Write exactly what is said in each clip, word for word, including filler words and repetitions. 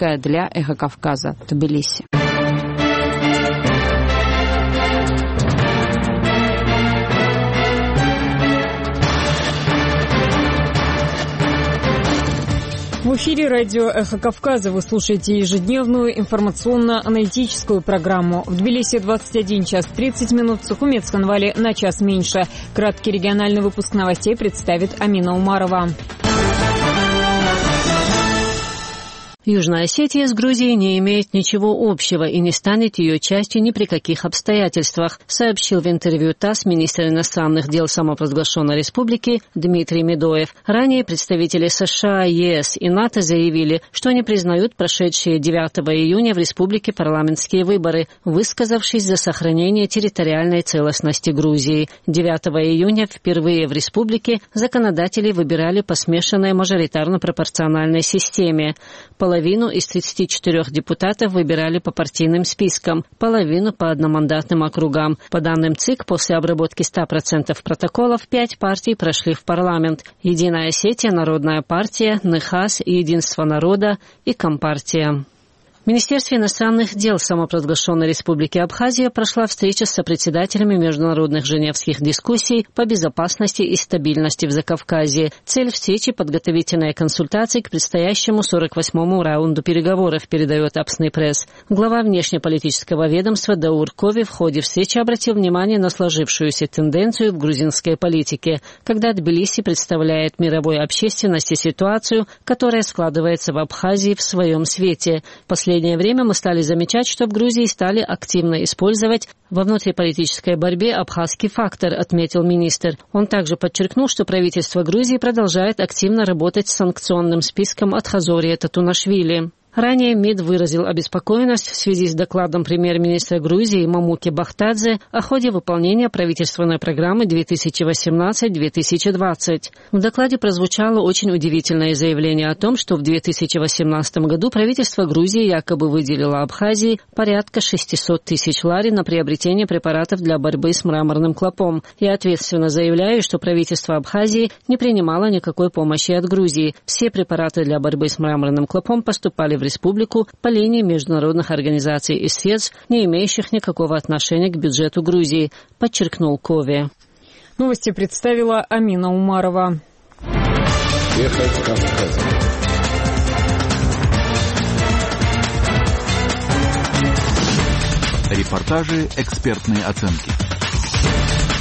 Ковальская для «Эхо Кавказа», Тбилиси. В эфире радио «Эхо Кавказа» вы слушаете ежедневную информационно-аналитическую программу. В Тбилиси двадцать один час тридцать минут, в Сухуми, Цхинвале на час меньше. Краткий региональный выпуск новостей представит Амина Умарова. Южная Осетия с Грузией не имеет ничего общего и не станет ее частью ни при каких обстоятельствах, сообщил в интервью ТАСС министр иностранных дел самопровозглашенной республики Дмитрий Медоев. Ранее представители США, ЕС и НАТО заявили, что они признают прошедшие девятого июня в республике парламентские выборы, высказавшись за сохранение территориальной целостности Грузии. девятого июня впервые в республике законодатели выбирали по смешанной мажоритарно-пропорциональной системе. Половину из тридцати четырёх депутатов выбирали по партийным спискам, половину по одномандатным округам. По данным ЦИК, после обработки ста процентов протоколов, пять партий прошли в парламент: Единая Осетия, Народная партия, НХАС, Единство народа и Компартия. В Министерстве иностранных дел самопровозглашенной Республики Абхазия прошла встреча с сопредседателями международных женевских дискуссий по безопасности и стабильности в Закавказье. Цель встречи – подготовительные консультации к предстоящему сорок восьмому раунду переговоров, передает Апсный пресс. Глава внешнеполитического ведомства Даур Кови в ходе встречи обратил внимание на сложившуюся тенденцию в грузинской политике, когда Тбилиси представляет мировой общественности ситуацию, которая складывается в Абхазии в своем свете. В последнее время мы стали замечать, что в Грузии стали активно использовать во внутриполитической борьбе абхазский фактор, отметил министр. Он также подчеркнул, что правительство Грузии продолжает активно работать с санкционным списком от Хазория Татунашвили. Ранее МИД выразил обеспокоенность в связи с докладом премьер-министра Грузии Мамуки Бахтадзе о ходе выполнения правительственной программы две тысячи восемнадцать — две тысячи двадцать. В докладе прозвучало очень удивительное заявление о том, что в две тысячи восемнадцатом году правительство Грузии якобы выделило Абхазии порядка шестисот тысяч лари на приобретение препаратов для борьбы с мраморным клопом. Я ответственно заявляю, что правительство Абхазии не принимало никакой помощи от Грузии. Все препараты для борьбы с мраморным клопом поступали в в республику по линии международных организаций и средств, не имеющих никакого отношения к бюджету Грузии, подчеркнул Кови. Новости представила Амина Умарова. Репортажи, экспертные оценки.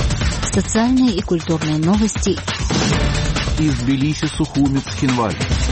Социальные и культурные новости. Из Тбилиси, Сухуми, Цхинвале.